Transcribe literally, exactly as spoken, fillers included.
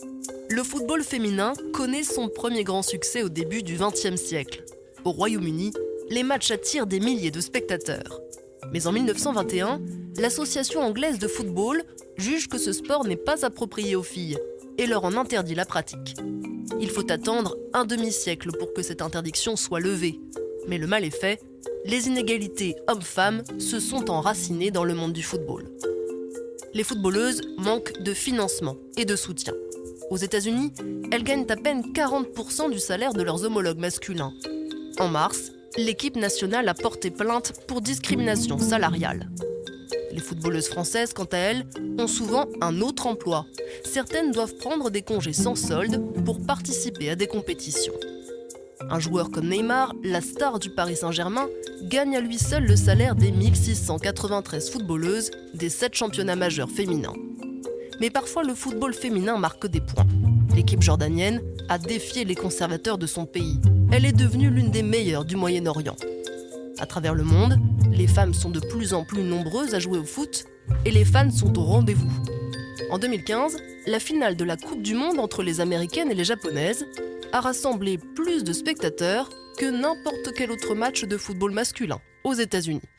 Le football féminin connaît son premier grand succès au début du vingtième siècle. Au Royaume-Uni, les matchs attirent des milliers de spectateurs. Mais en mille neuf cent vingt et un, l'Association anglaise de football juge que ce sport n'est pas approprié aux filles et leur en interdit la pratique. Il faut attendre un demi-siècle pour que cette interdiction soit levée. Mais le mal est fait, les inégalités hommes-femmes se sont enracinées dans le monde du football. Les footballeuses manquent de financement et de soutien. Aux États-Unis, elles gagnent à peine quarante pour cent du salaire de leurs homologues masculins. En mars, l'équipe nationale a porté plainte pour discrimination salariale. Les footballeuses françaises, quant à elles, ont souvent un autre emploi. Certaines doivent prendre des congés sans solde pour participer à des compétitions. Un joueur comme Neymar, la star du Paris Saint-Germain, gagne à lui seul le salaire des mille six cent quatre-vingt-treize footballeuses des sept championnats majeurs féminins. Mais parfois, le football féminin marque des points. L'équipe jordanienne a défié les conservateurs de son pays. Elle est devenue l'une des meilleures du Moyen-Orient. À travers le monde, les femmes sont de plus en plus nombreuses à jouer au foot et les fans sont au rendez-vous. En deux mille quinze, la finale de la Coupe du Monde entre les Américaines et les Japonaises a rassemblé plus de spectateurs que n'importe quel autre match de football masculin aux États-Unis.